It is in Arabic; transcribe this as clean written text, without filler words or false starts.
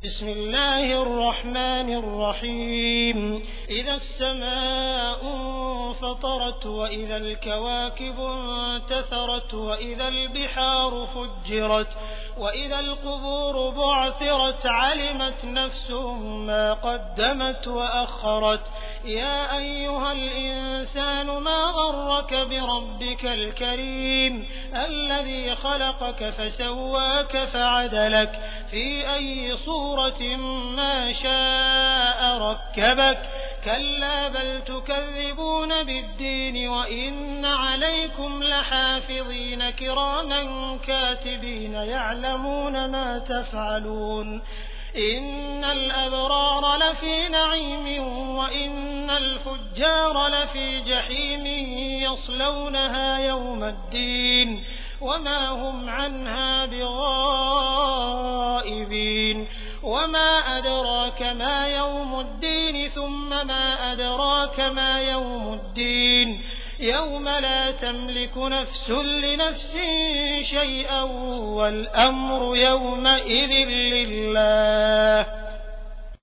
بسم الله الرحمن الرحيم إذا السماء انفطرت وإذا الكواكب انتثرت وإذا البحار فجرت وإذا القبور بعثرت علمت نفس ما قدمت وأخرت يا أيها الإنسان ما غرك بربك الكريم الذي خلقك فسواك فعدلك في أي صورة ما شاء ركبك كلا بل تكذبون بالدين وإن عليكم لحافظين كراما كاتبين يعلمون ما تفعلون إن الأبرار لفي نعيم وإن الفجار لفي جحيم يصلونها يوم الدين وما هم عنها بغائبين وما أدراك ما يوم الدين ثم ما أدراك ما يوم الدين يوم لا تملك نفس لنفس شيئا والأمر يومئذ لله